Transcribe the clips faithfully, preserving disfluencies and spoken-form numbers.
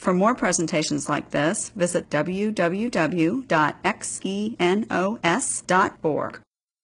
For more presentations like this, visit w w w dot xenos dot org.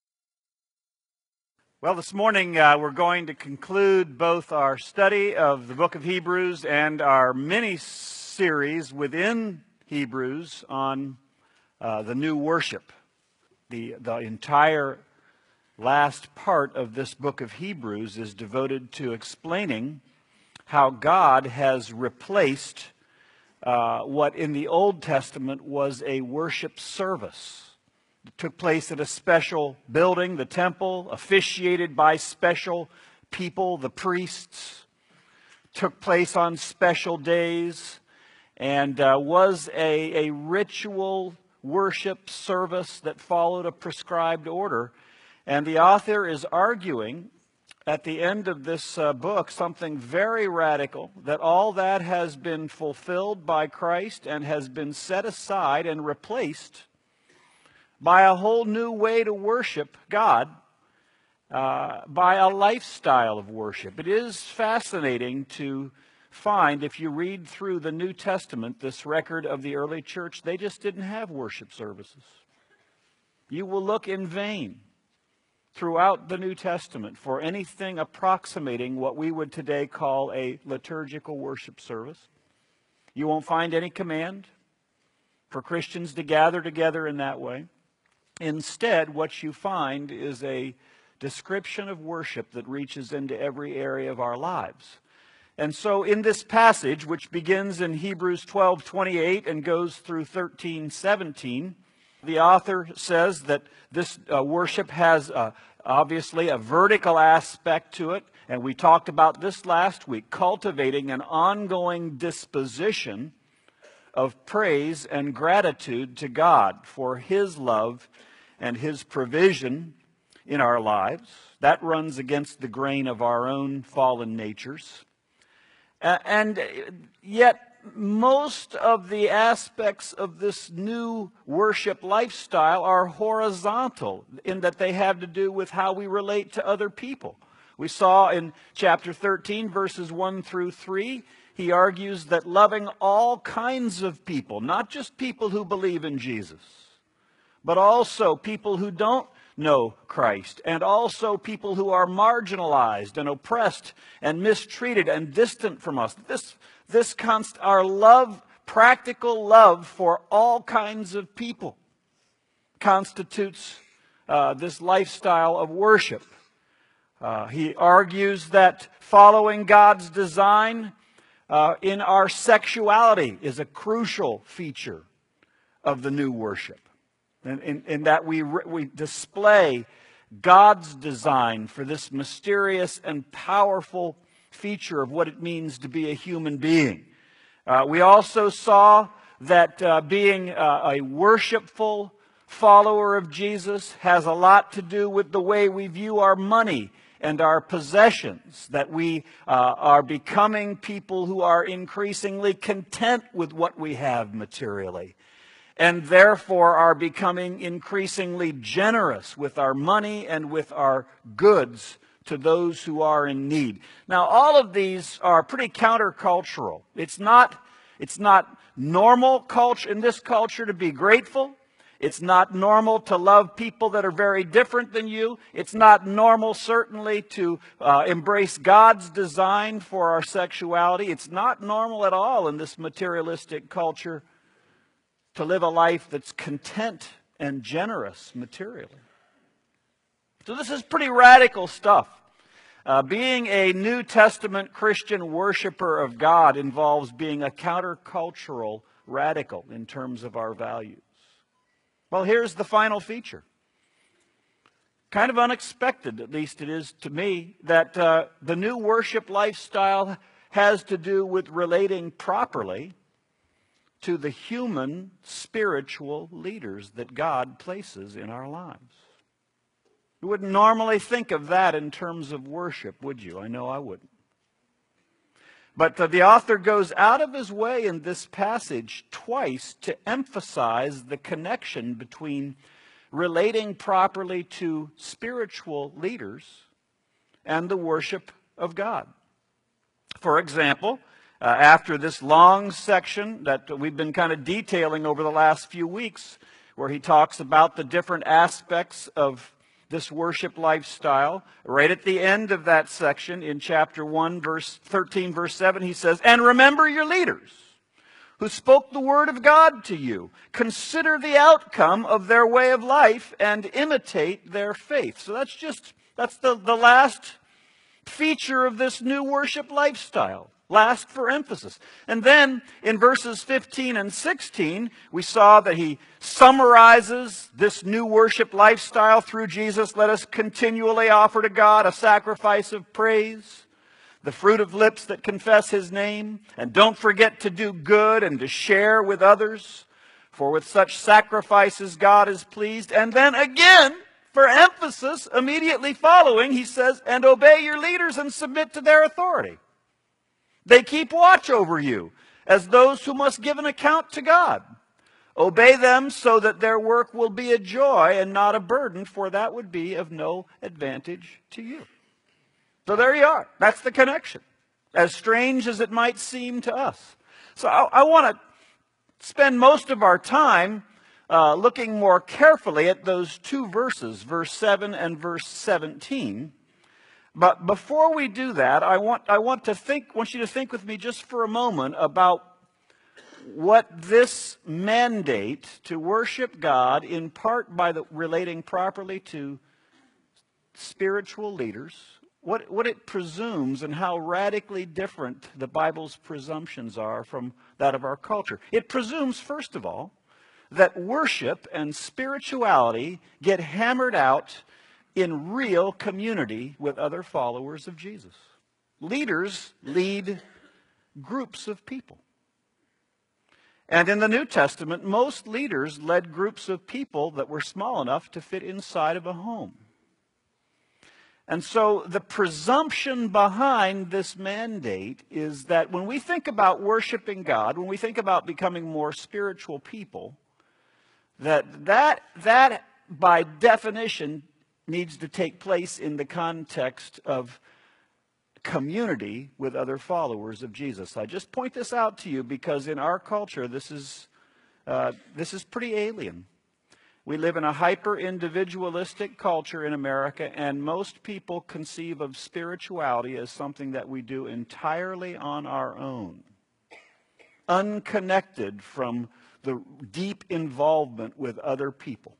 Well, this morning uh, we're going to conclude both our study of the book of Hebrews and our mini-series within Hebrews on uh, the new worship. The, the entire last part of this book of Hebrews is devoted to explaining how God has replaced uh, what in the Old Testament was a worship service. It took place at a special building, the temple, officiated by special people, the priests. Took place on special days and uh, was a, a ritual worship service that followed a prescribed order. And the author is arguing at the end of this uh, book something very radical, that all that has been fulfilled by Christ and has been set aside and replaced by a whole new way to worship God, uh, by a lifestyle of worship. It is fascinating to find, if you read through the New Testament, this record of the early church, they just didn't have worship services. You will look in vain throughout the New Testament for anything approximating what we would today call a liturgical worship service. You won't find any command for Christians to gather together in that way. Instead, what you find is a description of worship that reaches into every area of our lives. And so in this passage, which begins in Hebrews twelve twenty-eight and goes through thirteen seventeen, the author says that this uh, worship has uh, obviously a vertical aspect to it, and we talked about this last week, cultivating an ongoing disposition of praise and gratitude to God for His love and His provision in our lives. That runs against the grain of our own fallen natures. Uh, and yet, most of the aspects of this new worship lifestyle are horizontal in that they have to do with how we relate to other people. We saw in chapter thirteen, verses one through three, he argues that loving all kinds of people, not just people who believe in Jesus, but also people who don't know Christ, and also people who are marginalized and oppressed and mistreated and distant from us. This This const- our love, practical love for all kinds of people constitutes uh, this lifestyle of worship. Uh, he argues that following God's design uh, in our sexuality is a crucial feature of the new worship. In, in, in that we, re- we display God's design for this mysterious and powerful feature of what it means to be a human being. Uh, we also saw that uh, being uh, a worshipful follower of Jesus has a lot to do with the way we view our money and our possessions, that we uh, are becoming people who are increasingly content with what we have materially, and therefore are becoming increasingly generous with our money and with our goods to those who are in need. Now, all of these are pretty countercultural. It's not, it's not normal culture in this culture to be grateful. It's not normal to love people that are very different than you. It's not normal, certainly, to uh, embrace God's design for our sexuality. It's not normal at all in this materialistic culture to live a life that's content and generous materially. So this is pretty radical stuff. Uh, being a New Testament Christian worshiper of God involves being a countercultural radical in terms of our values. Well, here's the final feature. Kind of unexpected, at least it is to me, that uh, the new worship lifestyle has to do with relating properly to the human spiritual leaders that God places in our lives. You wouldn't normally think of that in terms of worship, would you? I know I wouldn't. But uh, the author goes out of his way in this passage twice to emphasize the connection between relating properly to spiritual leaders and the worship of God. For example, uh, after this long section that we've been kind of detailing over the last few weeks, where he talks about the different aspects of this worship lifestyle. Right at the end of that section, in chapter one, verse thirteen, verse seven, he says, "And remember your leaders who spoke the word of God to you. Consider the outcome of their way of life and imitate their faith." So that's just, that's the, the last feature of this new worship lifestyle. Last for emphasis. And then in verses fifteen and sixteen, we saw that he summarizes this new worship lifestyle through Jesus. Let us continually offer to God a sacrifice of praise, the fruit of lips that confess his name, and don't forget to do good and to share with others, for with such sacrifices God is pleased. And then again, for emphasis, immediately following, he says, "And obey your leaders and submit to their authority. They keep watch over you as those who must give an account to God. Obey them so that their work will be a joy and not a burden, for that would be of no advantage to you." So there you are. That's the connection, as strange as it might seem to us. So I, I want to spend most of our time uh, looking more carefully at those two verses, verse seven and verse seventeen. But before we do that, I want, I want to think, want you to think with me just for a moment about what this mandate to worship God, in part by the, relating properly to spiritual leaders, what, what it presumes and how radically different the Bible's presumptions are from that of our culture. It presumes, first of all, that worship and spirituality get hammered out in real community with other followers of Jesus. Leaders lead groups of people. And in the New Testament, most leaders led groups of people that were small enough to fit inside of a home. And so the presumption behind this mandate is that when we think about worshiping God, when we think about becoming more spiritual people, that that, that by definition needs to take place in the context of community with other followers of Jesus. I just point this out to you because in our culture, this is, uh, this is pretty alien. We live in a hyper-individualistic culture in America, and most people conceive of spirituality as something that we do entirely on our own, unconnected from the deep involvement with other people.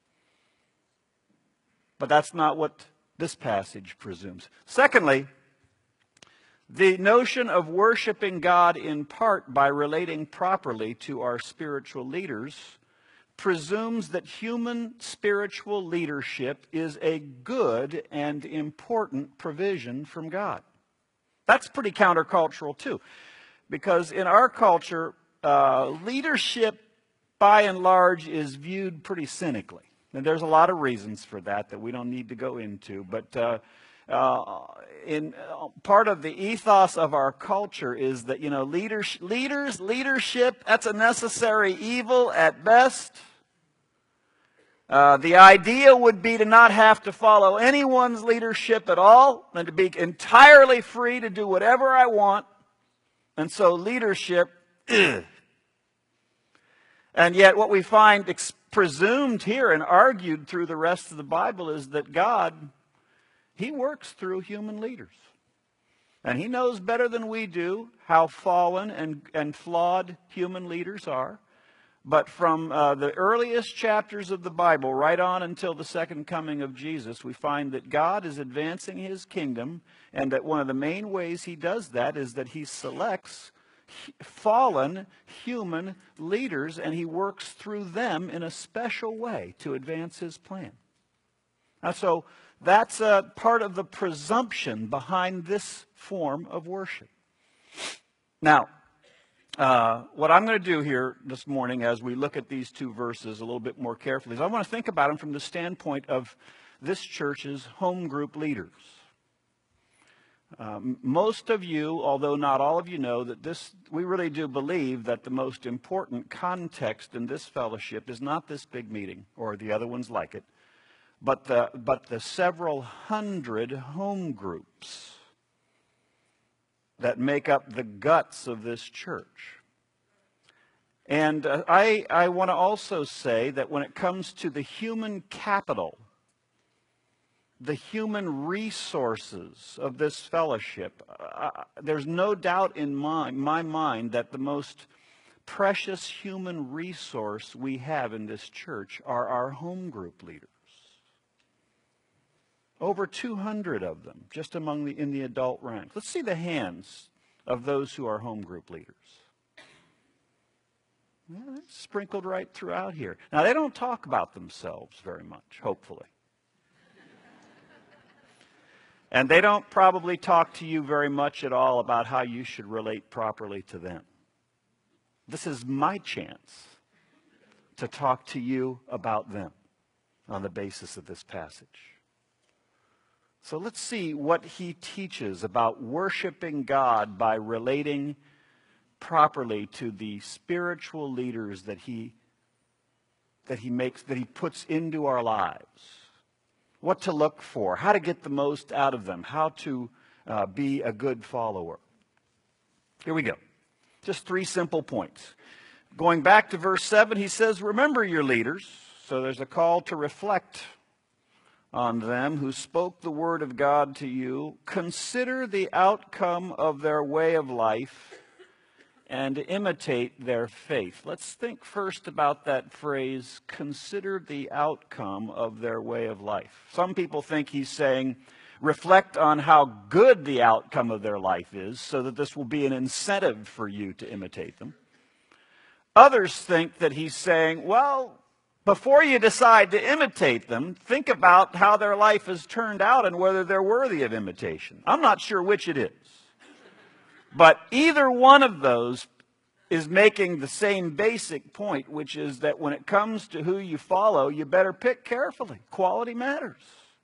But that's not what this passage presumes. Secondly, the notion of worshiping God in part by relating properly to our spiritual leaders presumes that human spiritual leadership is a good and important provision from God. That's pretty countercultural too, because in our culture, uh, leadership by and large is viewed pretty cynically. And there's a lot of reasons for that that we don't need to go into. But uh, uh, in uh, part of the ethos of our culture is that, you know, leaders, leaders, leadership, that's a necessary evil at best. Uh, the idea would be to not have to follow anyone's leadership at all and to be entirely free to do whatever I want. And so leadership, ugh. And yet what we find exp- presumed here and argued through the rest of the Bible is that God, he works through human leaders. And he knows better than we do how fallen and, and flawed human leaders are. But from uh, the earliest chapters of the Bible right on until the second coming of Jesus, we find that God is advancing his kingdom, and that one of the main ways he does that is that he selects fallen human leaders, and he works through them in a special way to advance his plan. And so that's a part of the presumption behind this form of worship. Now, uh, what I'm going to do here this morning as we look at these two verses a little bit more carefully is I want to think about them from the standpoint of this church's home group leaders. Um, most of you, although not all of you, know that this, we really do believe that the most important context in this fellowship is not this big meeting or the other ones like it, but the, but the several hundred home groups that make up the guts of this church. And uh, I, I want to also say that when it comes to the human capital, the human resources of this fellowship, uh, there's no doubt in my, my mind that the most precious human resource we have in this church are our home group leaders. Over two hundred of them, just among the in the adult ranks. Let's see the hands of those who are home group leaders. Yeah, they're sprinkled right throughout here. Now, they don't talk about themselves very much, hopefully. And they don't probably talk to you very much at all about how you should relate properly to them. This is my chance to talk to you about them on the basis of this passage. So let's see what he teaches about worshiping God by relating properly to the spiritual leaders that he that he makes that he puts into our lives. What to look for, how to get the most out of them, how to uh, be a good follower. Here we go. Just three simple points. Going back to verse seven, he says, remember your leaders. So there's a call to reflect on them who spoke the word of God to you. Consider the outcome of their way of life and imitate their faith. Let's think first about that phrase, consider the outcome of their way of life. Some people think he's saying, reflect on how good the outcome of their life is so that this will be an incentive for you to imitate them. Others think that he's saying, well, before you decide to imitate them, think about how their life has turned out and whether they're worthy of imitation. I'm not sure which it is. But either one of those is making the same basic point, which is that when it comes to who you follow, you better pick carefully. Quality matters.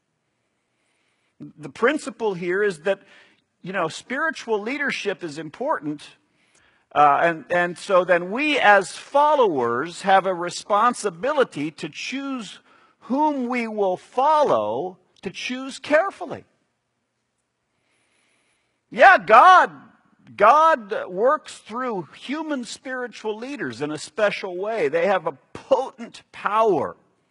The principle here is that, you know, spiritual leadership is important. Uh, and, and so then we as followers have a responsibility to choose whom we will follow, to choose carefully. Yeah, God, God works through human spiritual leaders in a special way. They have a potent power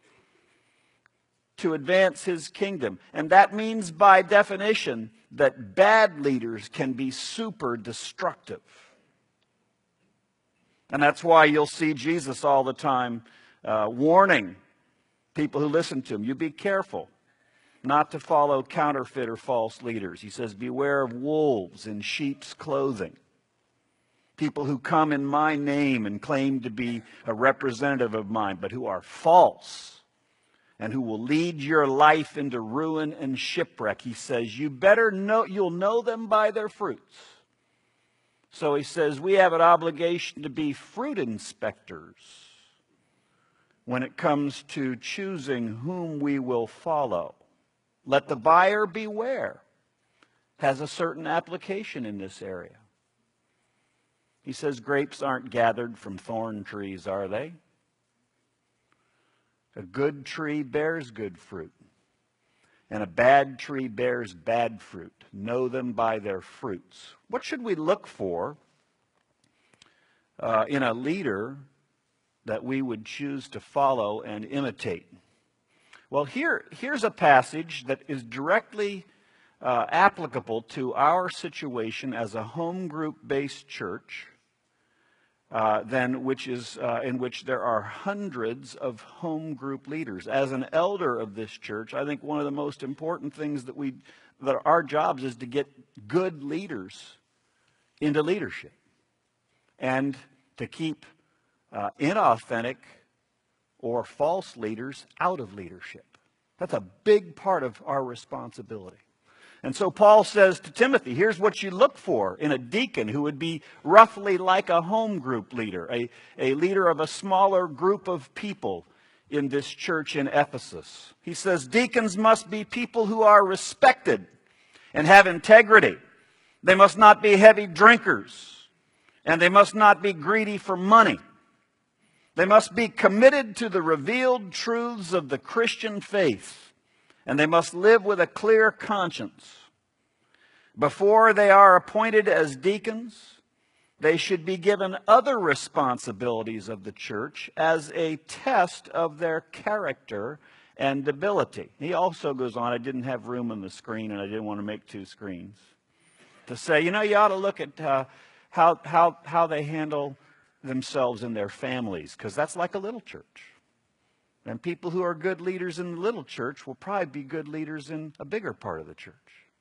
to advance his kingdom. And that means by definition that bad leaders can be super destructive. And that's why you'll see Jesus all the time uh, warning people who listen to him. You be careful not to follow counterfeit or false leaders. He says, beware of wolves in sheep's clothing. People who come in my name and claim to be a representative of mine, but who are false and who will lead your life into ruin and shipwreck. He says, you better know, you'll know them by their fruits. So he says we have an obligation to be fruit inspectors when it comes to choosing whom we will follow. Let the buyer beware has a certain application in this area. He says grapes aren't gathered from thorn trees, are they? A good tree bears good fruit, and a bad tree bears bad fruit. Know them by their fruits. What should we look for uh, in a leader that we would choose to follow and imitate? Well, here, here's a passage that is directly uh, applicable to our situation as a home group-based church, uh, then which is uh, in which there are hundreds of home group leaders. As an elder of this church, I think one of the most important things that we that our jobs is to get good leaders into leadership and to keep uh, inauthentic or false leaders out of leadership. That's a big part of our responsibility. And so Paul says to Timothy, here's what you look for in a deacon who would be roughly like a home group leader, a, a leader of a smaller group of people in this church in Ephesus. He says deacons must be people who are respected and have integrity. They must not be heavy drinkers, and they must not be greedy for money. They must be committed to the revealed truths of the Christian faith, and they must live with a clear conscience. Before they are appointed as deacons, they should be given other responsibilities of the church as a test of their character and ability. He also goes on, I didn't have room on the screen and I didn't want to make two screens, to say, you know, you ought to look at uh, how, how, how they handle themselves in their families, because that's like a little church. And people who are good leaders in the little church will probably be good leaders in a bigger part of the church.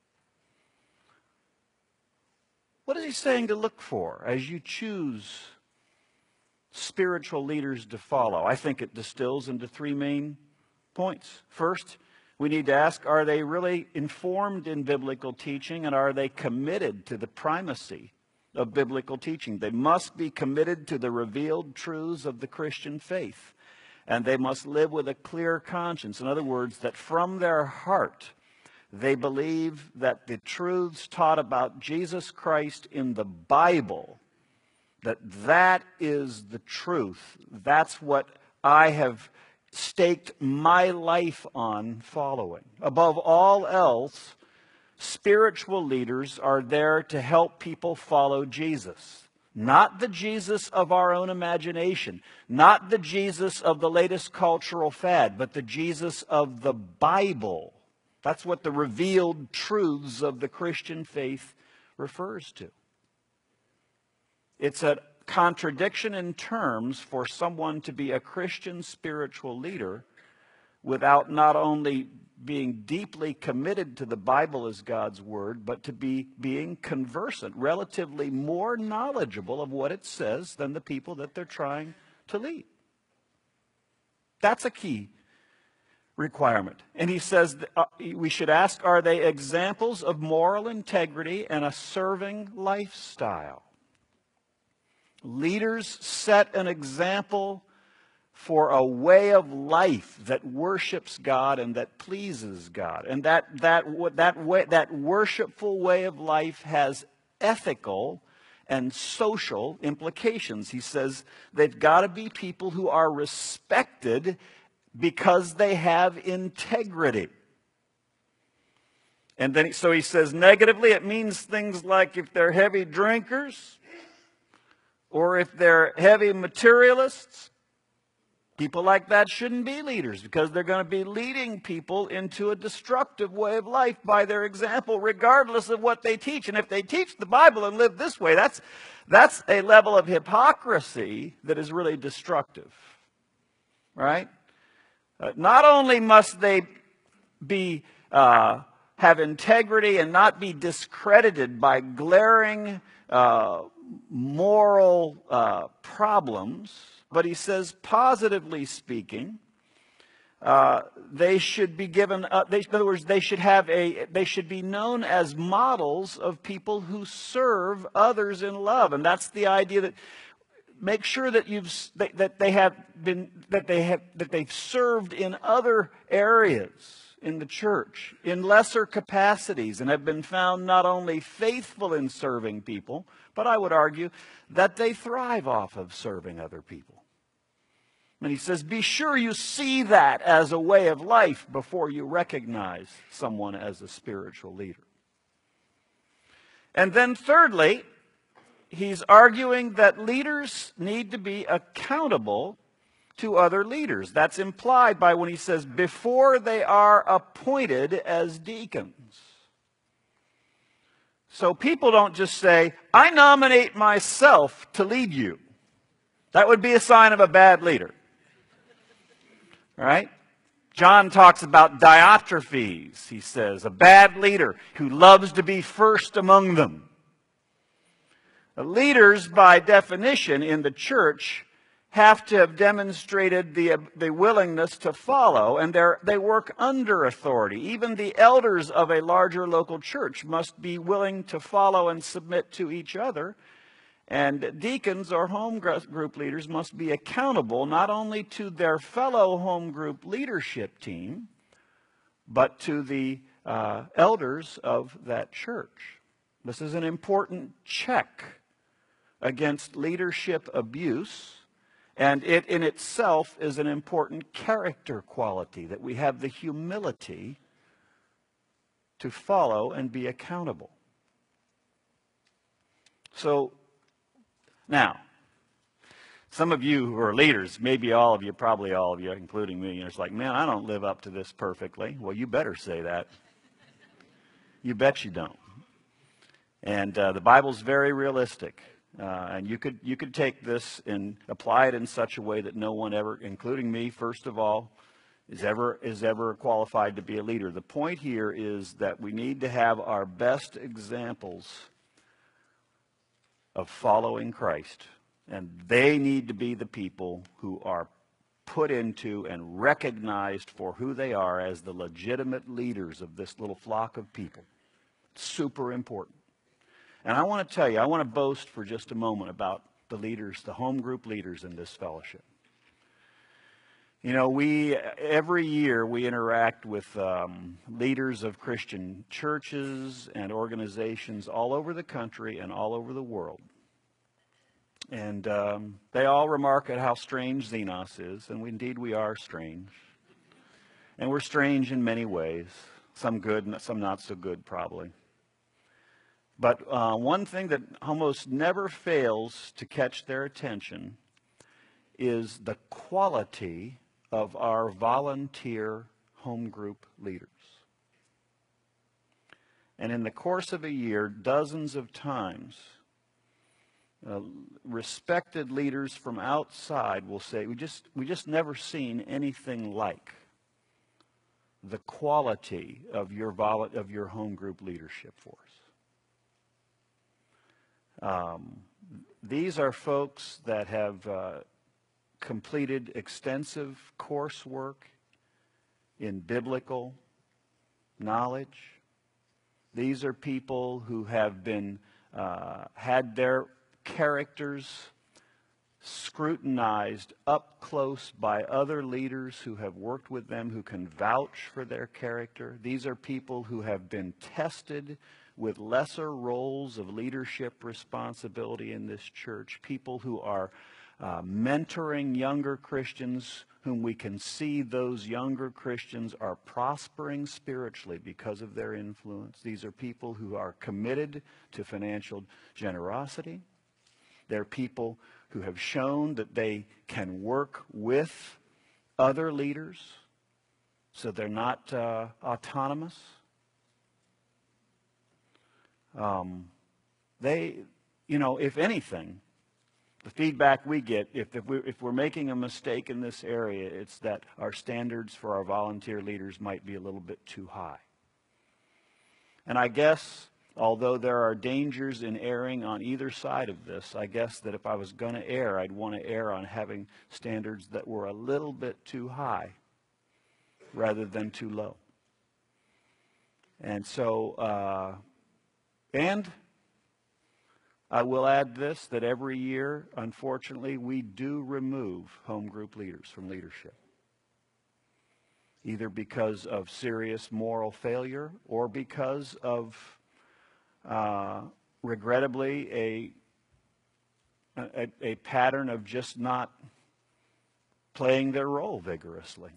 What is he saying to look for as you choose spiritual leaders to follow? I think it distills into three main points. First, we need to ask, are they really informed in biblical teaching, and are they committed to the primacy of biblical teaching? They must be committed to the revealed truths of the Christian faith, and they must live with a clear conscience. In other words, that from their heart they believe that the truths taught about Jesus Christ in the Bible, that that is the truth. That's what I have staked my life on following. Above all else, spiritual leaders are there to help people follow Jesus. Not the Jesus of our own imagination, not the Jesus of the latest cultural fad, but the Jesus of the Bible. That's what the revealed truths of the Christian faith refers to. It's a contradiction in terms for someone to be a Christian spiritual leader without not only being deeply committed to the Bible as God's Word, but to be being conversant, relatively more knowledgeable of what it says than the people that they're trying to lead. That's a key requirement. And he says uh, we should ask, are they examples of moral integrity and a serving lifestyle? Leaders set an example for a way of life that worships God and that pleases God. And that, that, that, way, that worshipful way of life has ethical and social implications. He says they've got to be people who are respected because they have integrity. And then, so he says negatively, it means things like if they're heavy drinkers, or if they're heavy materialists. People like that shouldn't be leaders, because they're going to be leading people into a destructive way of life by their example, regardless of what they teach. And if they teach the Bible and live this way, that's, that's a level of hypocrisy that is really destructive. Right? Uh, not only must they be uh, have integrity and not be discredited by glaring uh, moral uh, problems, but he says, positively speaking, uh, they should be given. Uh, they, in other words, they should have a. They should be known as models of people who serve others in love, and that's the idea that. Make sure that you've that they have been that they have that they've served in other areas in the church in lesser capacities and have been found not only faithful in serving people, but I would argue that they thrive off of serving other people. And he says, be sure you see that as a way of life before you recognize someone as a spiritual leader. And then thirdly, he's arguing that leaders need to be accountable to other leaders. That's implied by when he says, before they are appointed as deacons. So people don't just say, I nominate myself to lead you. That would be a sign of a bad leader. Right? John talks about Diotrephes, he says, a bad leader who loves to be first among them. Leaders, by definition, in the church have to have demonstrated the, the willingness to follow, and they work under authority. Even the elders of a larger local church must be willing to follow and submit to each other. And deacons or home group leaders must be accountable not only to their fellow home group leadership team, but to the uh, elders of that church. This is an important check against leadership abuse, and it in itself is an important character quality, that we have the humility to follow and be accountable. So now, some of you who are leaders, maybe all of you, probably all of you, including me, you're just like, man, I don't live up to this perfectly. Well, you better say that. You bet you don't. And uh, the Bible's very realistic. Uh, and you could you could take this and apply it in such a way that no one ever, including me, first of all, is ever is ever qualified to be a leader. The point here is that we need to have our best examples of following Christ. And they need to be the people who are put into and recognized for who they are as the legitimate leaders of this little flock of people. Super important. And I want to tell you, I want to boast for just a moment about the leaders, the home group leaders in this fellowship. You know, we, every year we interact with um, leaders of Christian churches and organizations all over the country and all over the world. And um, they all remark at how strange Xenos is, and we, indeed we are strange. And we're strange in many ways, some good and some not so good probably. But uh, one thing that almost never fails to catch their attention is the quality of our volunteer home group leaders. And in the course of a year, dozens of times, Uh, respected leaders from outside will say, we just we just never seen anything like the quality of your vol- of your home group leadership force. Um, these are folks that have uh, completed extensive coursework in biblical knowledge. These are people who have been uh, had their characters scrutinized up close by other leaders who have worked with them, who can vouch for their character. These are people who have been tested with lesser roles of leadership responsibility in this church, people who are uh, mentoring younger Christians, whom we can see those younger Christians are prospering spiritually because of their influence. These are people who are committed to financial generosity. They're people who have shown that they can work with other leaders, so they're not uh, autonomous. Um, they, you know, if anything, the feedback we get, if, if, we're, if we're making a mistake in this area, it's that our standards for our volunteer leaders might be a little bit too high. And I guess, although there are dangers in erring on either side of this, I guess that if I was going to err, I'd want to err on having standards that were a little bit too high rather than too low. And so, uh, and I will add this, that every year, unfortunately, we do remove home group leaders from leadership, either because of serious moral failure or because of Uh, regrettably, a, a a pattern of just not playing their role vigorously.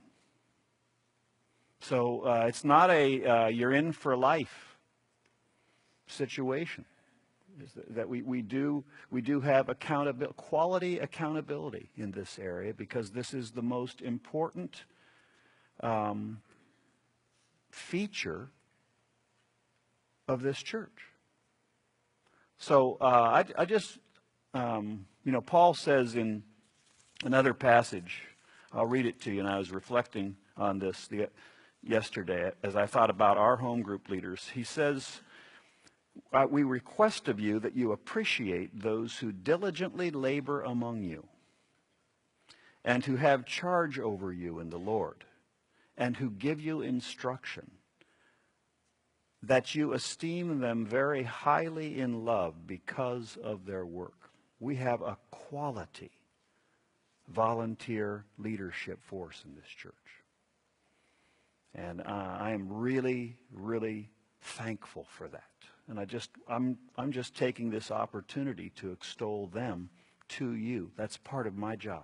So uh, it's not a uh, you're in for life situation. Is that, that we, we do we do have accountability, quality accountability in this area, because this is the most important um, feature of this church. So uh, I, I just, um, you know, Paul says in another passage, I'll read it to you, and I was reflecting on this the, yesterday as I thought about our home group leaders. He says, we request of you that you appreciate those who diligently labor among you and who have charge over you in the Lord and who give you instruction, that you esteem them very highly in love because of their work. We have a quality volunteer leadership force in this church. And uh, I am really, really thankful for that. And I just, I'm, I'm just taking this opportunity to extol them to you. That's part of my job.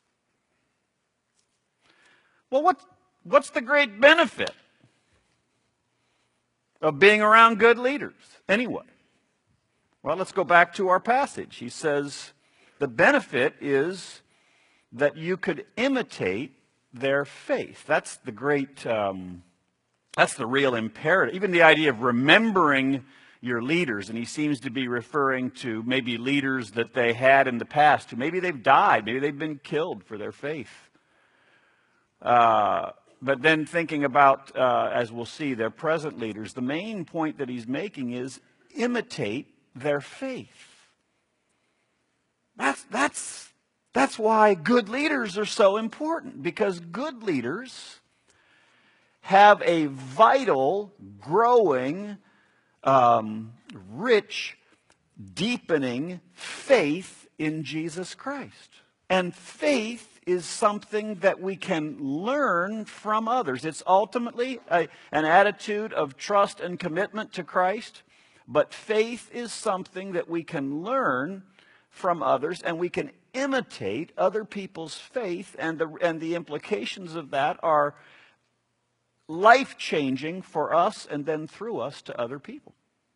Well, what, what's the great benefit of being around good leaders anyway? Well, let's go back to our passage. He says, the benefit is that you could imitate their faith. That's the great, um, that's the real imperative. Even the idea of remembering your leaders, and he seems to be referring to maybe leaders that they had in the past, who maybe they've died, maybe they've been killed for their faith. Uh, but then thinking about, uh, as we'll see, their present leaders, the main point that he's making is imitate their faith. That's, that's, that's why good leaders are so important, because good leaders have a vital, growing, um, rich, deepening faith in Jesus Christ. And faith is something that we can learn from others. It's ultimately a, an attitude of trust and commitment to Christ, but faith is something that we can learn from others, and we can imitate other people's faith, and the, and the implications of that are life-changing for us and then through us to other people.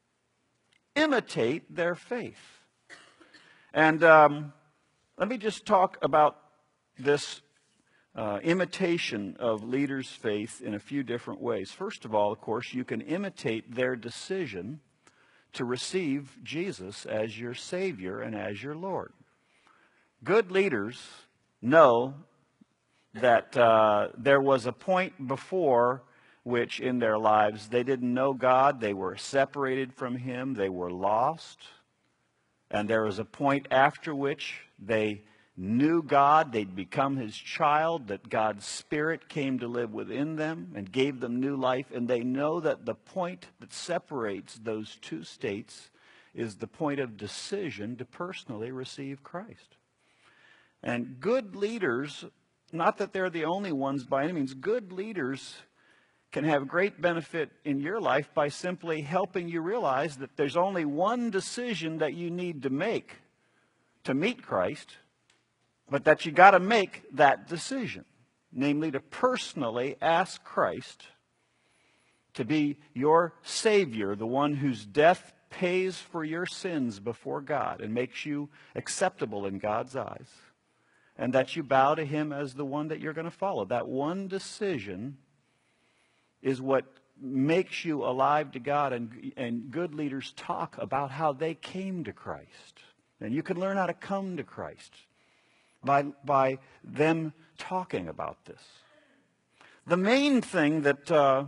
Imitate their faith. And um, let me just talk about this uh, imitation of leaders' faith in a few different ways. First of all, of course, you can imitate their decision to receive Jesus as your Savior and as your Lord. Good leaders know that uh, there was a point before which in their lives they didn't know God, they were separated from Him, they were lost. And there was a point after which they knew God, they'd become His child, that God's Spirit came to live within them and gave them new life. And they know that the point that separates those two states is the point of decision to personally receive Christ. And good leaders, not that they're the only ones by any means, good leaders can have great benefit in your life by simply helping you realize that there's only one decision that you need to make to meet Christ, but that you got to make that decision, namely to personally ask Christ to be your Savior, the one whose death pays for your sins before God and makes you acceptable in God's eyes, and that you bow to Him as the one that you're going to follow. That one decision is what makes you alive to God, and, and good leaders talk about how they came to Christ. And you can learn how to come to Christ by, by them talking about this. The main thing that uh,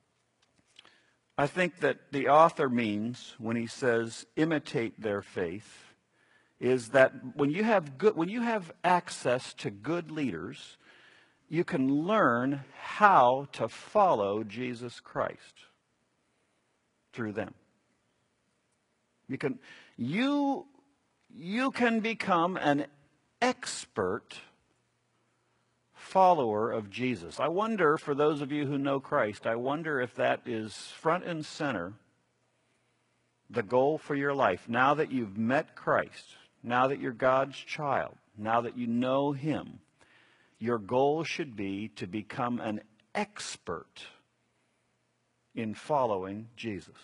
I think that the author means when he says imitate their faith is that when you have good, when you have access to good leaders, you can learn how to follow Jesus Christ through them. You can, you, you can become an expert follower of Jesus. I wonder, for those of you who know Christ, I wonder if that is front and center, the goal for your life. Now that you've met Christ, now that you're God's child, now that you know Him, your goal should be to become an expert in following Jesus.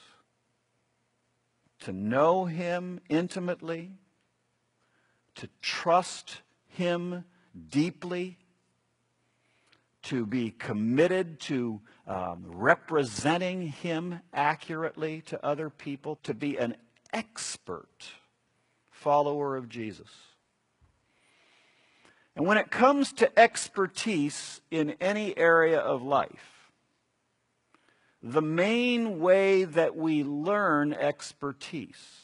To know Him intimately, to trust Him deeply, to be committed to um, representing Him accurately to other people, to be an expert follower of Jesus. And when it comes to expertise in any area of life, the main way that we learn expertise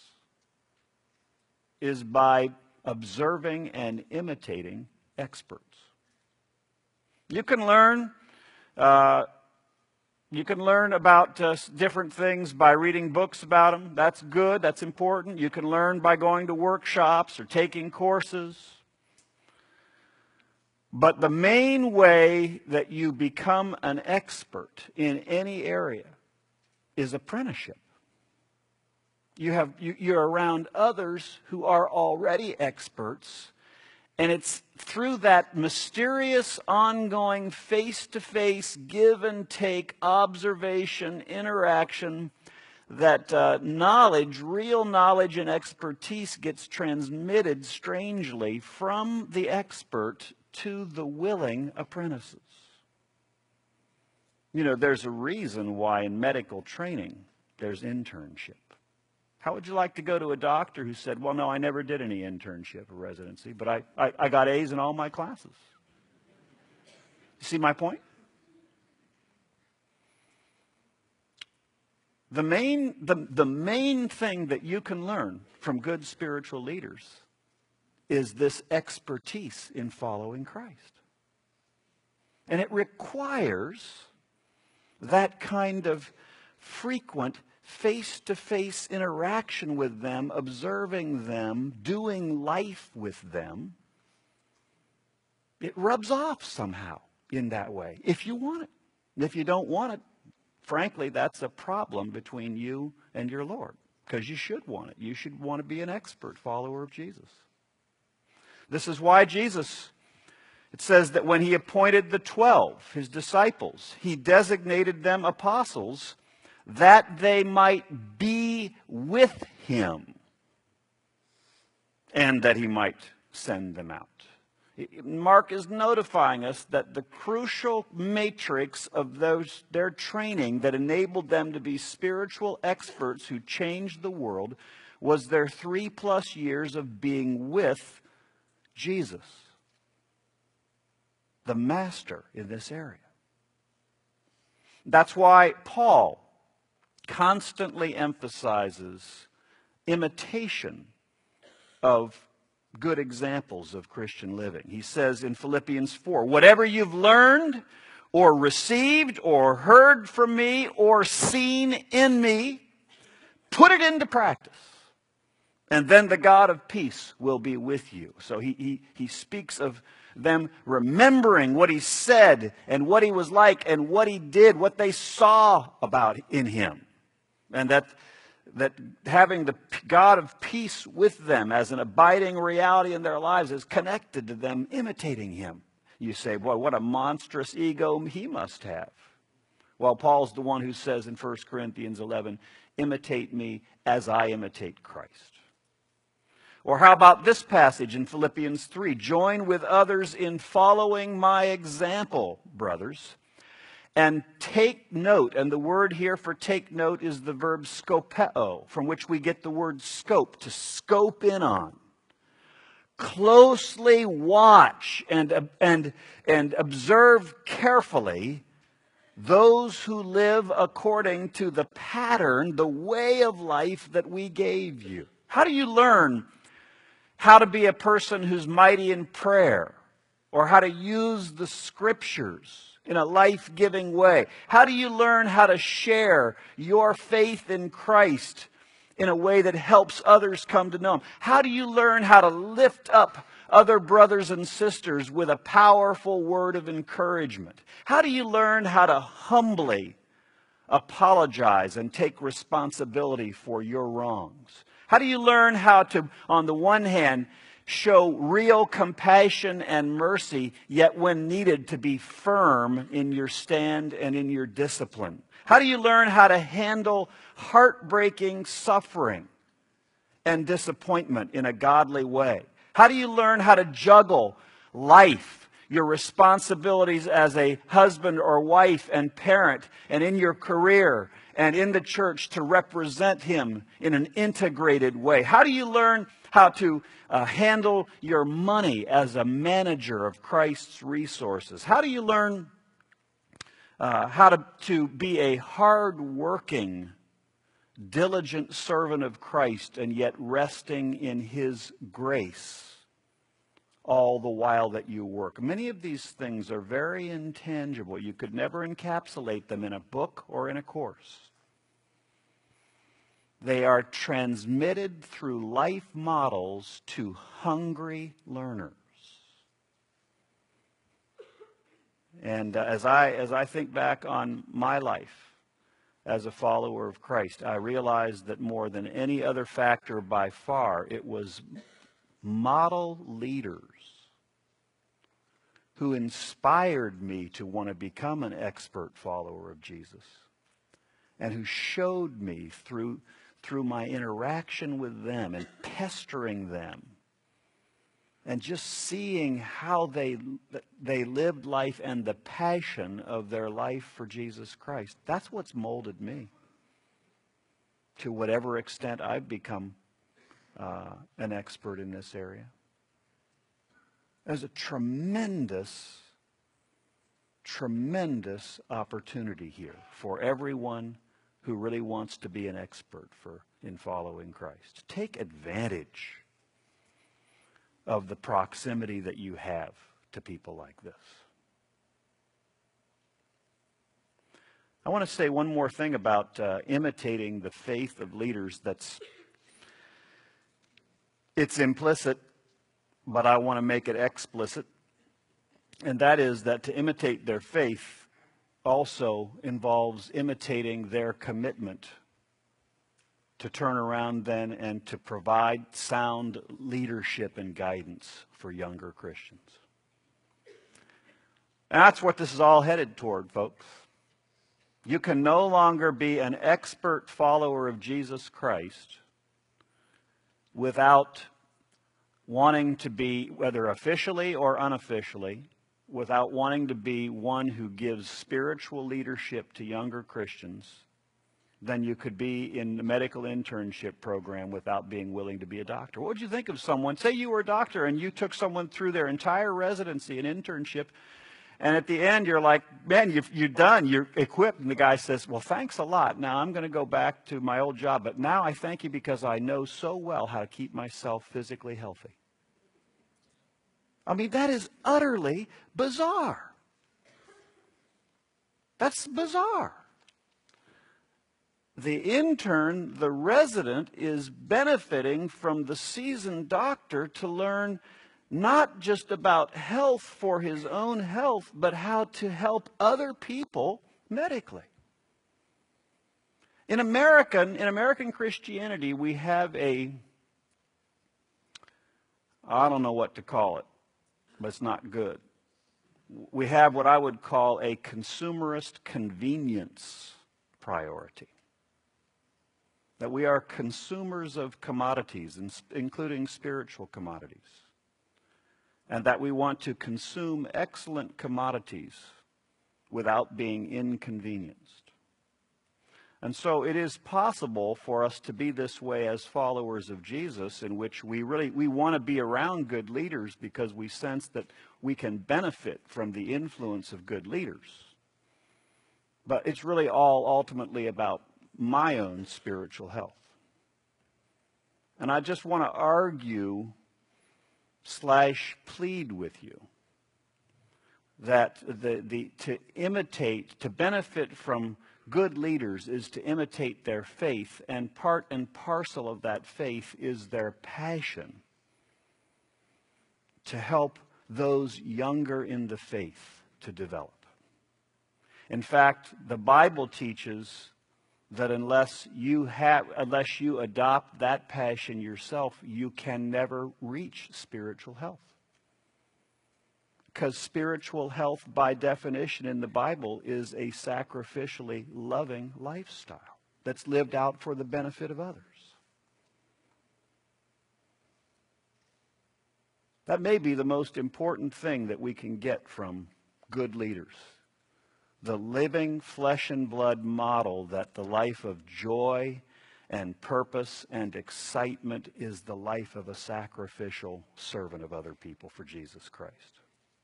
is by observing and imitating experts. You can learn, uh, you can learn about uh, different things by reading books about them. That's good, that's important. You can learn by going to workshops or taking courses. But the main way that you become an expert in any area is apprenticeship. You have, you, you're around others who are already experts, and it's through that mysterious, ongoing, face-to-face, give and take, observation, interaction, that uh, knowledge, real knowledge and expertise gets transmitted strangely from the expert to the willing apprentices. You know, there's a reason why in medical training there's internship. How would you like to go to a doctor who said, well, no, I never did any internship or residency, but I, I, I got A's in all my classes? You see my point? The main, the, the main thing that you can learn from good spiritual leaders is this expertise in following Christ. And it requires that kind of frequent face-to-face interaction with them, observing them, doing life with them. It rubs off somehow in that way, if you want it. If you don't want it, frankly, that's a problem between you and your Lord, because you should want it. You should want to be an expert follower of Jesus. This is why Jesus, it says that when he appointed the twelve, his disciples, he designated them apostles that they might be with him and that he might send them out. Mark is notifying us that the crucial matrix of those, their training that enabled them to be spiritual experts who changed the world was their three plus years of being with Jesus, the master in this area. That's why Paul constantly emphasizes imitation of good examples of Christian living. He says in Philippians four, whatever you've learned or received or heard from me or seen in me, put it into practice. And then the God of peace will be with you. So he, he, he speaks of them remembering what he said and what he was like and what he did, what they saw about in him. And that, that having the God of peace with them as an abiding reality in their lives is connected to them imitating him. You say, boy, what a monstrous ego he must have. Well, Paul's the one who says in First Corinthians eleven, imitate me as I imitate Christ. Or how about this passage in Philippians three? Join with others in following my example, brothers, and take note. And the word here for take note is the verb skopeo, from which we get the word scope, to scope in on. Closely watch and, and, and observe carefully those who live according to the pattern, the way of life that we gave you. How do you learn how to be a person who's mighty in prayer, or how to use the scriptures in a life-giving way? How do you learn how to share your faith in Christ in a way that helps others come to know him? How do you learn how to lift up other brothers and sisters with a powerful word of encouragement? How do you learn how to humbly apologize and take responsibility for your wrongs? How do you learn how to, on the one hand, show real compassion and mercy, yet when needed to be firm in your stand and in your discipline? How do you learn how to handle heartbreaking suffering and disappointment in a godly way? How do you learn how to juggle life, your responsibilities as a husband or wife and parent, and in your career and in the church to represent him in an integrated way? How do you learn how to uh, handle your money as a manager of Christ's resources? How do you learn uh, how to, to be a hard-working, diligent servant of Christ and yet resting in his grace all the while that you work? Many of these things are very intangible. You could never encapsulate them in a book or in a course. They are transmitted through life models to hungry learners. And uh, as I as I think back on my life as a follower of Christ, I realize that more than any other factor by far, it was model leaders who inspired me to want to become an expert follower of Jesus. and who showed me through, through my interaction with them and pestering them and just seeing how they, they lived life and the passion of their life for Jesus Christ. That's what's molded me to whatever extent I've become uh, an expert in this area. There's a tremendous, tremendous opportunity here for everyone who really wants to be an expert for in following Christ. Take advantage of the proximity that you have to people like this. I want to say one more thing about uh, imitating the faith of leaders. That's it's implicit, but I want to make it explicit. And that is that to imitate their faith also involves imitating their commitment to turn around then and to provide sound leadership and guidance for younger Christians. And that's what this is all headed toward, folks. You can no longer be an expert follower of Jesus Christ without wanting to be, whether officially or unofficially, without wanting to be one who gives spiritual leadership to younger Christians than you could be in the medical internship program without being willing to be a doctor. What would you think of someone, say you were a doctor and you took someone through their entire residency and internship, and at the end you're like, man, you've, you're done, you're equipped, and the guy says, well, thanks a lot. Now I'm going to go back to my old job, but now I thank you because I know so well how to keep myself physically healthy. I mean, that is utterly bizarre. That's bizarre. The intern, the resident, is benefiting from the seasoned doctor to learn not just about health for his own health, but how to help other people medically. In American, in American Christianity, we have a, I don't know what to call it, but it's not good. We have what I would call a consumerist convenience priority. That we are consumers of commodities, including spiritual commodities. And that we want to consume excellent commodities without being inconvenienced. And so it is possible for us to be this way as followers of Jesus, in which we really, we want to be around good leaders because we sense that we can benefit from the influence of good leaders. But it's really all ultimately about my own spiritual health. And I just want to argue slash plead with you that the, the to imitate, to benefit from good leaders is to imitate their faith, and part and parcel of that faith is their passion to help those younger in the faith to develop. In fact, the Bible teaches that unless you have, unless you adopt that passion yourself, you can never reach spiritual health. Because spiritual health, by definition in the Bible, is a sacrificially loving lifestyle that's lived out for the benefit of others. That may be the most important thing that we can get from good leaders. The living flesh and blood model that the life of joy and purpose and excitement is the life of a sacrificial servant of other people for Jesus Christ.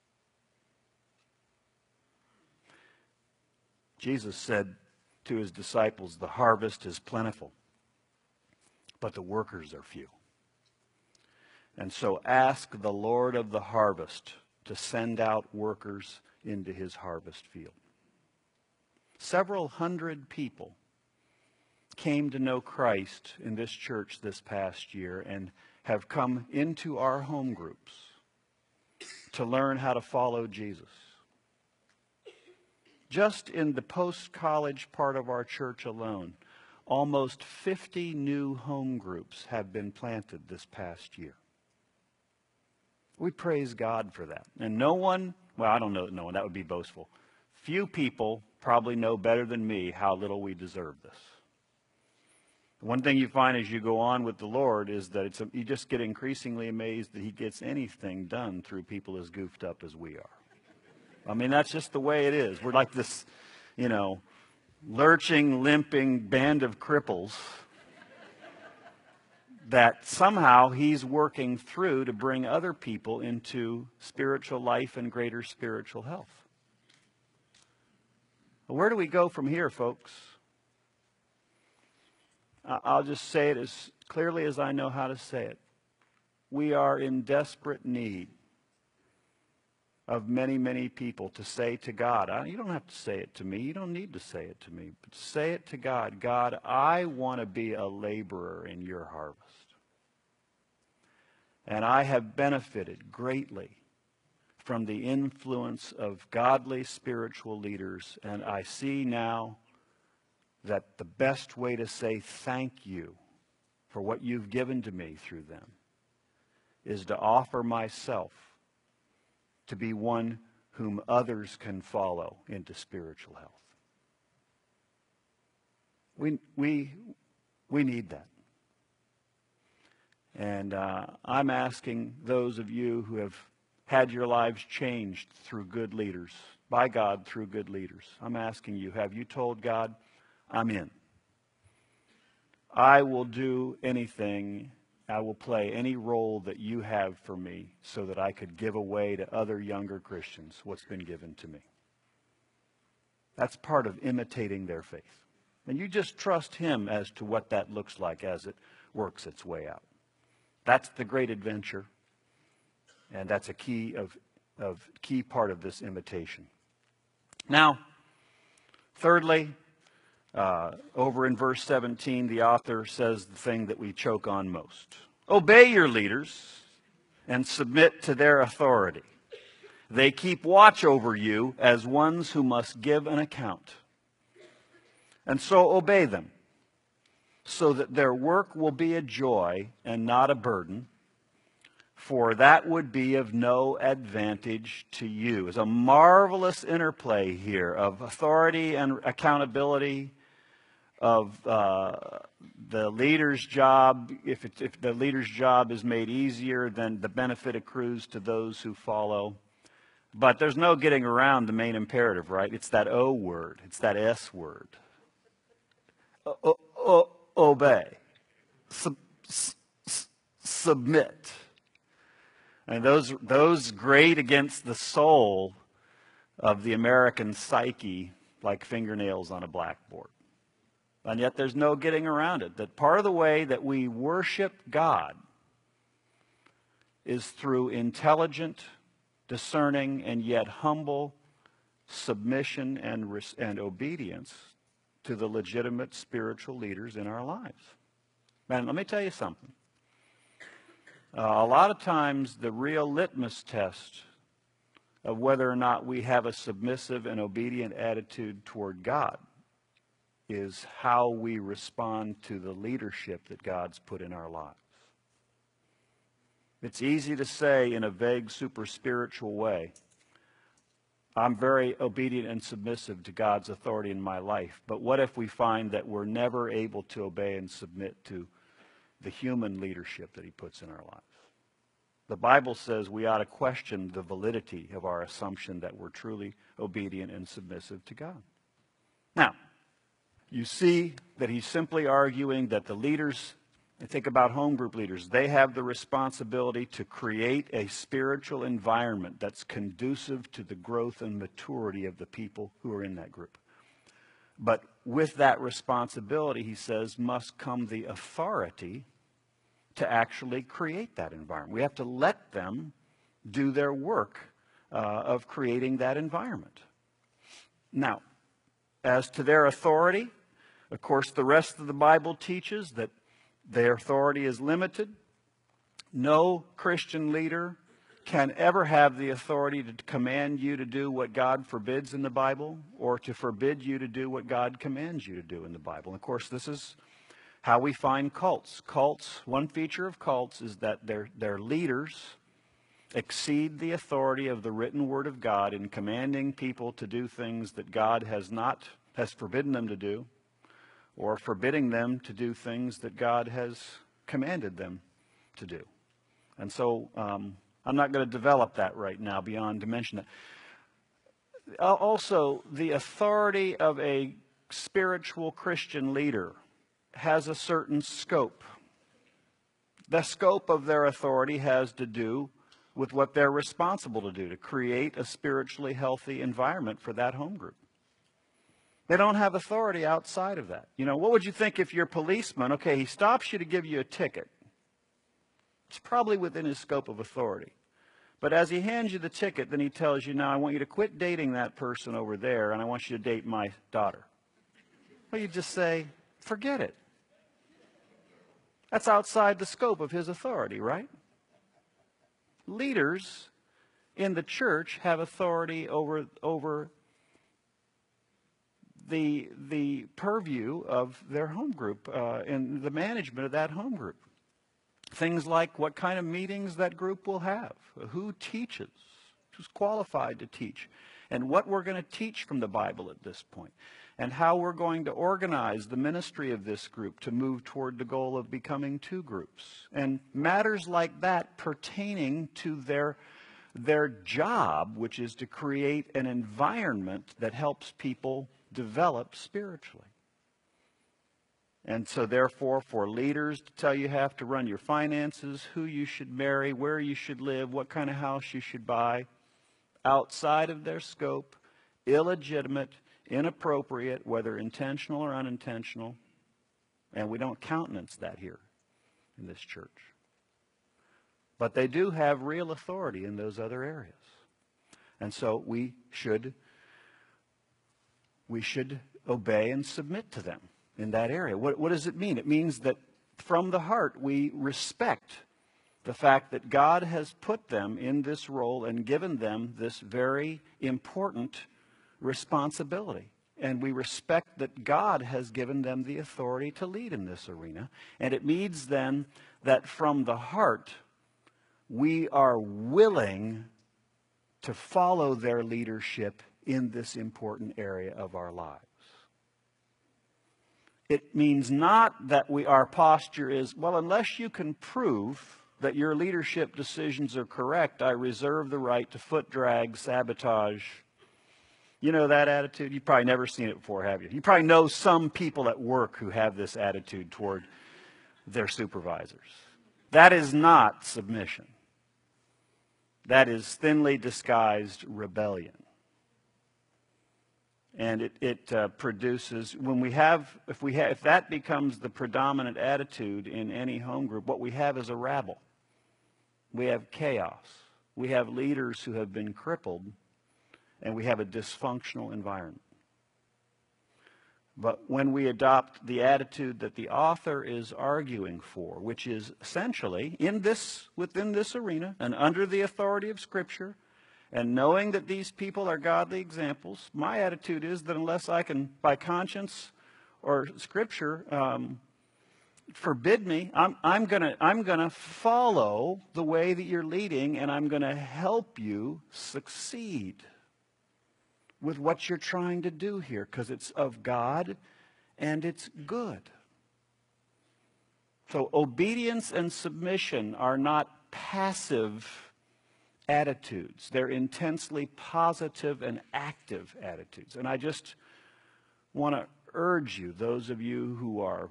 Jesus said to his disciples, the harvest is plentiful, but the workers are few. And so ask the Lord of the harvest to send out workers into his harvest field. Several hundred people came to know Christ in this church this past year and have come into our home groups to learn how to follow Jesus. Just in the post-college part of our church alone, almost fifty new home groups have been planted this past year. We praise God for that. And no one, well, I don't know, no one, that would be boastful. few people probably know better than me how little we deserve this. One thing you find as you go on with the Lord is that it's a, you just get increasingly amazed that he gets anything done through people as goofed up as we are. I mean, that's just the way it is. We're like this, you know, lurching, limping band of cripples that somehow he's working through to bring other people into spiritual life and greater spiritual health. Where do we go from here, folks? I'll just say it as clearly as I know how to say it. We are in desperate need of many, many people to say to God, I, you don't have to say it to me, you don't need to say it to me, but say it to God, God, I want to be a laborer in your harvest. And I have benefited greatly from the influence of godly spiritual leaders, and I see now that the best way to say thank you for what you've given to me through them is to offer myself to be one whom others can follow into spiritual health. We, we, we need that. And uh, I'm asking those of you who have had your lives changed through good leaders, by God through good leaders, I'm asking you, have you told God, I'm in. I will do anything, I will play any role that you have for me so that I could give away to other younger Christians what's been given to me. That's part of imitating their faith. And you just trust him as to what that looks like as it works its way out. That's the great adventure, and that's a key of, of key part of this imitation. Now, thirdly, Uh, over in verse seventeen, the author says the thing that we choke on most. Obey your leaders and submit to their authority. They keep watch over you as ones who must give an account. And so obey them, so that their work will be a joy and not a burden, for that would be of no advantage to you. There's a marvelous interplay here of authority and accountability, of uh, the leader's job. If, it, if the leader's job is made easier, then the benefit accrues to those who follow. But there's no getting around the main imperative, right? It's that O word. It's that S word. O- o- obey. Sub- s- s- submit. And those, those grate against the soul of the American psyche like fingernails on a blackboard. And yet there's no getting around it. That part of the way that we worship God is through intelligent, discerning, and yet humble submission and, res- and obedience to the legitimate spiritual leaders in our lives. Man, let me tell you something. Uh, a lot of times the real litmus test of whether or not we have a submissive and obedient attitude toward God is how we respond to the leadership that God's put in our lives. It's easy to say in a vague, super spiritual way, I'm very obedient and submissive to God's authority in my life. But what if we find that we're never able to obey and submit to the human leadership that he puts in our lives? The Bible says we ought to question the validity of our assumption that we're truly obedient and submissive to God. Now, you see that he's simply arguing that the leaders, I think about home group leaders, they have the responsibility to create a spiritual environment that's conducive to the growth and maturity of the people who are in that group. But with that responsibility, he says, must come the authority to actually create that environment. We have to let them do their work uh, of creating that environment. Now, as to their authority, of course, the rest of the Bible teaches that their authority is limited. No Christian leader can ever have the authority to command you to do what God forbids in the Bible or to forbid you to do what God commands you to do in the Bible. And of course, this is how we find cults. Cults, one feature of cults is that their, their leaders exceed the authority of the written word of God in commanding people to do things that God has not, has forbidden them to do, or forbidding them to do things that God has commanded them to do. And so um, I'm not going to develop that right now beyond to mention it. Also, the authority of a spiritual Christian leader has a certain scope. The scope of their authority has to do with what they're responsible to do, to create a spiritually healthy environment for that home group. They don't have authority outside of that. You know, what would you think if your policeman, okay, he stops you to give you a ticket. It's probably within his scope of authority. But as he hands you the ticket, then he tells you, now I want you to quit dating that person over there, and I want you to date my daughter. Well, you just say, forget it. That's outside the scope of his authority, right? Leaders in the church have authority over, over the, the purview of their home group uh, and the management of that home group. Things like what kind of meetings that group will have, who teaches, who's qualified to teach, and what we're going to teach from the Bible at this point, and how we're going to organize the ministry of this group to move toward the goal of becoming two groups. And matters like that pertaining to their, their job, which is to create an environment that helps people develop spiritually. And so therefore, for leaders to tell you how to run your finances, who you should marry, where you should live, what kind of house you should buy, outside of their scope, illegitimate, inappropriate, whether intentional or unintentional, and we don't countenance that here in this church. But they do have real authority in those other areas. And so we should, we should obey and submit to them in that area. What, what does it mean? It means that from the heart we respect the fact that God has put them in this role and given them this very important responsibility. And we respect that God has given them the authority to lead in this arena. And it means then that from the heart we are willing to follow their leadership in this important area of our lives. It means not that we, our posture is, well, unless you can prove that your leadership decisions are correct, I reserve the right to foot drag, sabotage. You know that attitude? You've probably never seen it before, have you? You probably know some people at work who have this attitude toward their supervisors. That is not submission. That is thinly disguised rebellion. And it, it uh, produces, when we have, if we have, if that becomes the predominant attitude in any home group, what we have is a rabble. We have chaos. We have leaders who have been crippled, and we have a dysfunctional environment. But when we adopt the attitude that the author is arguing for, which is essentially in this, within this arena and under the authority of Scripture, and knowing that these people are godly examples, my attitude is that unless I can, by conscience or Scripture, um, forbid me, I'm, I'm gonna, I'm gonna follow the way that you're leading, and I'm gonna help you succeed with what you're trying to do here, because it's of God and it's good. So obedience and submission are not passive attitudes. They're intensely positive and active attitudes. And I just want to urge you, those of you who are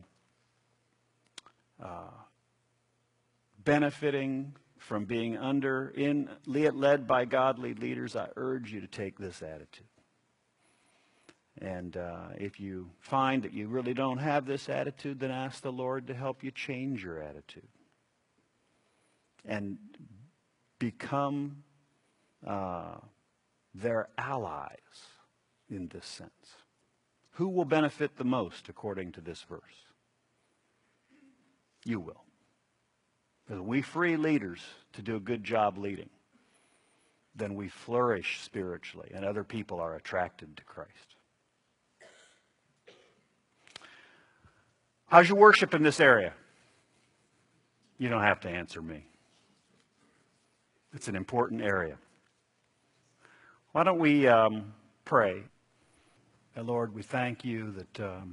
uh, benefiting from being under, in led by godly leaders, I urge you to take this attitude. And uh, if you find that you really don't have this attitude, then ask the Lord to help you change your attitude. And become uh, their allies in this sense. Who will benefit the most according to this verse? You will. Because we free leaders to do a good job leading, then we flourish spiritually and other people are attracted to Christ. How's your worship in this area? You don't have to answer me. It's an important area. Why don't we um, pray? Uh, Lord, we thank you that um,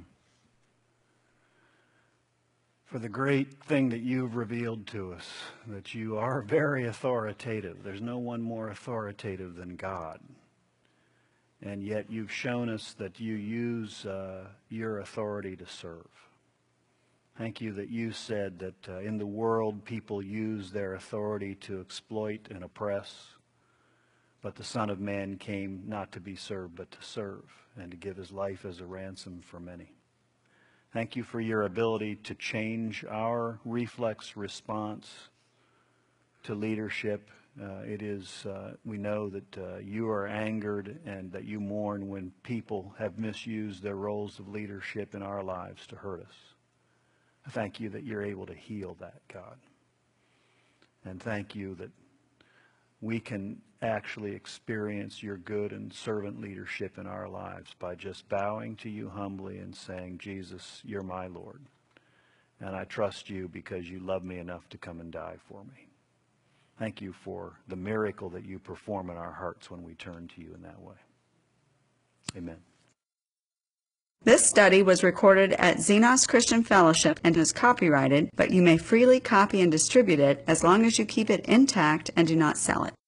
for the great thing that you've revealed to us, that you are very authoritative. There's no one more authoritative than God. And yet you've shown us that you use uh, your authority to serve. Thank you that you said that uh, in the world people use their authority to exploit and oppress, but the Son of Man came not to be served but to serve and to give his life as a ransom for many. Thank you for your ability to change our reflex response to leadership. Uh, it is, uh, we know that uh, you are angered and that you mourn when people have misused their roles of leadership in our lives to hurt us. I thank you that you're able to heal that, God. And thank you that we can actually experience your good and servant leadership in our lives by just bowing to you humbly and saying, Jesus, you're my Lord. And I trust you because you love me enough to come and die for me. Thank you for the miracle that you perform in our hearts when we turn to you in that way. Amen. This study was recorded at Xenos Christian Fellowship and is copyrighted, but you may freely copy and distribute it as long as you keep it intact and do not sell it.